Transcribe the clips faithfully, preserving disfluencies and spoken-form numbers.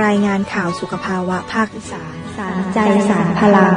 รายงานข่าวสุขภาวะภาคอีสานสารใจสารพลัง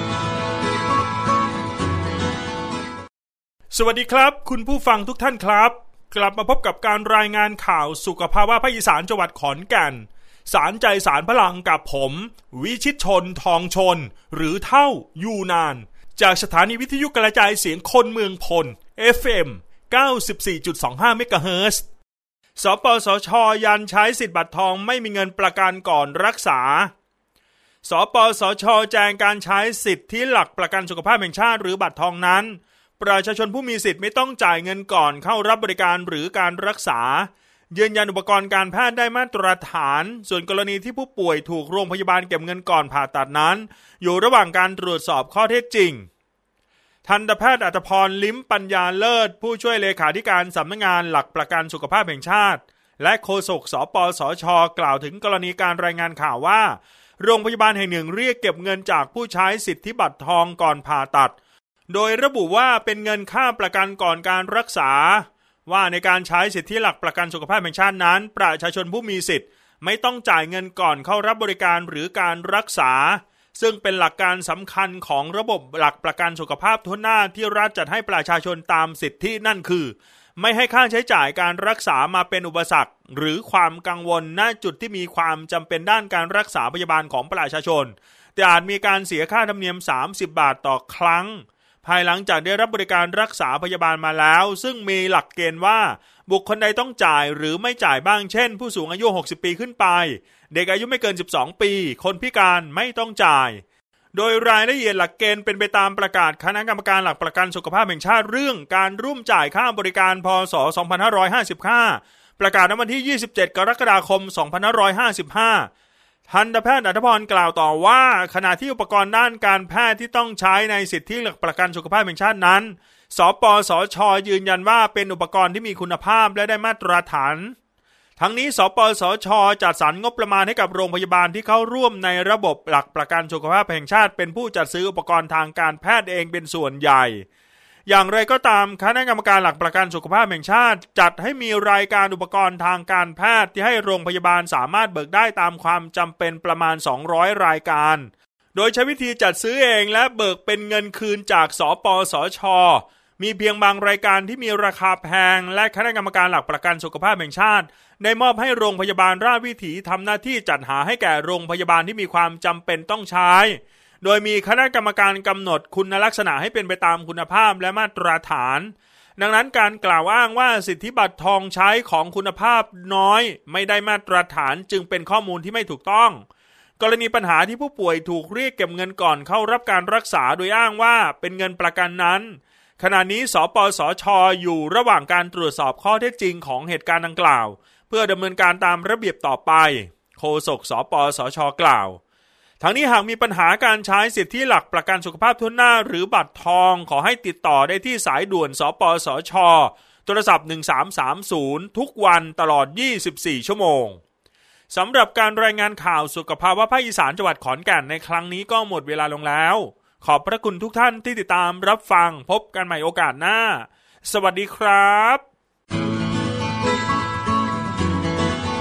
สวัสดีครับคุณผู้ฟังทุกท่านครับกลับมาพบกับการรายงานข่าวสุขภาวะภาคอีสานจังหวัดขอนแก่นสารใจสารพลังกับผมวิชิตชนทองชนหรือเท่ายูนานจากสถานีวิทยุกระจายเสียงคนเมืองพล เอฟ เอ็ม เก้าสิบสี่จุดสองห้า เมกะเฮิรตซ์ สปสช.ยันใช้สิทธิ์บัตรทองไม่มีเงินประกันก่อนรักษาสปสช.แจงการใช้สิทธิหลักประกันสุขภาพแห่งชาติหรือบัตรทองนั้นประชาชนผู้มีสิทธิ์ไม่ต้องจ่ายเงินก่อนเข้ารับบริการหรือการรักษายืนยันอุปกรณ์การแพทย์ได้มาตรฐานส่วนกรณีที่ผู้ป่วยถูกโรงพยาบาลเก็บเงินก่อนผ่าตัดนั้นอยู่ระหว่างการตรวจสอบข้อเท็จจริงทันตแพทย์อัตภพรลิ้มปัญญาเลิศผู้ช่วยเลขาธิการสำนักงานหลักประกันสุขภาพแห่งชาติและโฆษกสปสช.กล่าวถึงกรณีการรายงานข่าวว่าโรงพยาบาลแห่งหนึ่งเรียกเก็บเงินจากผู้ใช้สิทธิบัตรทองก่อนผ่าตัดโดยระบุว่าเป็นเงินค่าประกันก่อนการรักษาว่าในการใช้สิทธิหลักประกันสุขภาพแห่งชาตินั้นประชาชนผู้มีสิทธิ์ไม่ต้องจ่ายเงินก่อนเข้ารับบริการหรือการรักษาซึ่งเป็นหลักการสำคัญของระบบหลักประกันสุขภาพทั่วหน้าที่รัฐจัดให้ประชาชนตามสิทธินั่นคือไม่ให้ค่าใช้จ่ายการรักษามาเป็นอุปสรรคหรือความกังวลณจุดที่มีความจำเป็นด้านการรักษาพยาบาลของประชาชนแต่อาจมีการเสียค่าธรรมเนียมสามสิบบาทต่อครั้งภายหลังจากได้รับบริการรักษาพยาบาลมาแล้วซึ่งมีหลักเกณฑ์ว่าบุคคลใดต้องจ่ายหรือไม่จ่ายบ้างเช่นผู้สูงอายุหกสิบปีขึ้นไปเด็กอายุไม่เกินสิบสองปีคนพิการไม่ต้องจ่ายโดยรายละเอียดหลักเกณฑ์เป็นไปตามประกาศคณะกรรมการหลักประกันสุขภาพแห่งชาติเรื่องการร่วมจ่ายค่าบริการพ.ศ. สองพันห้าร้อยห้าสิบห้าประกาศในวันที่ยี่สิบเจ็ดกรกฎาคมสองพันห้าร้อยห้าสิบห้าทันตแพทย์อัธพรกล่าวต่อว่าขณะที่อุปกรณ์ด้านการแพทย์ที่ต้องใช้ในสิทธิหลักประกันสุขภาพแห่งชาตินั้นสปสช.ยืนยันว่าเป็นอุปกรณ์ที่มีคุณภาพและได้มาตรฐานทั้งนี้สปสช.จัดสรรงบประมาณให้กับโรงพยาบาลที่เข้าร่วมในระบบหลักประกันสุขภาพแห่งชาติเป็นผู้จัดซื้ออุปกรณ์ทางการแพทย์เองเป็นส่วนใหญ่อย่างไรก็ตามคณะกรรมการหลักประกันสุขภาพแห่งชาติจัดให้มีรายการอุปกรณ์ทางการแพทย์ที่ให้โรงพยาบาลสามารถเบิกได้ตามความจำเป็นประมาณสองร้อยรายการโดยใช้วิธีจัดซื้อเองและเบิกเป็นเงินคืนจากสปสช.มีเพียงบางรายการที่มีราคาแพงและคณะกรรมการหลักประกันสุขภาพแห่งชาติได้มอบให้โรงพยาบาลราชวิถีทำหน้าที่จัดหาให้แก่โรงพยาบาลที่มีความจำเป็นต้องใช้โดยมีคณะกรรมการกำหนดคุณลักษณะให้เป็นไปตามคุณภาพและมาตรฐานดังนั้นการกล่าวอ้างว่าสิทธิบัตรทองใช้ของคุณภาพน้อยไม่ได้มาตรฐานจึงเป็นข้อมูลที่ไม่ถูกต้องกรณีปัญหาที่ผู้ป่วยถูกเรียกเก็บเงินก่อนเข้ารับการรักษาโดยอ้างว่าเป็นเงินประกันนั้นขณะนี้สปสช.อยู่ระหว่างการตรวจสอบข้อเท็จจริงของเหตุการณ์ดังกล่าวเพื่อดำเนินการตามระเบียบต่อไปโฆษกสปสช.กล่าวทั้งนี้หากมีปัญหาการใช้สิทธิหลักประกันสุขภาพทั่วหน้าหรือบัตรทองขอให้ติดต่อได้ที่สายด่วนสปสช.โทรศัพท์หนึ่งสามสามศูนย์ทุกวันตลอดยี่สิบสี่ชั่วโมงสำหรับการรายงานข่าวสุขภาวะภาคอีสานจังหวัดขอนแก่นในครั้งนี้ก็หมดเวลาลงแล้วขอบพระคุณทุกท่านที่ติดตามรับฟังพบกันใหม่โอกาสหน้าสวัสดีครับ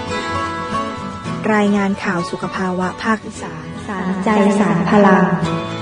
รายงานข่าวสุขภาวะภาคอีสานสารใจสารพลัง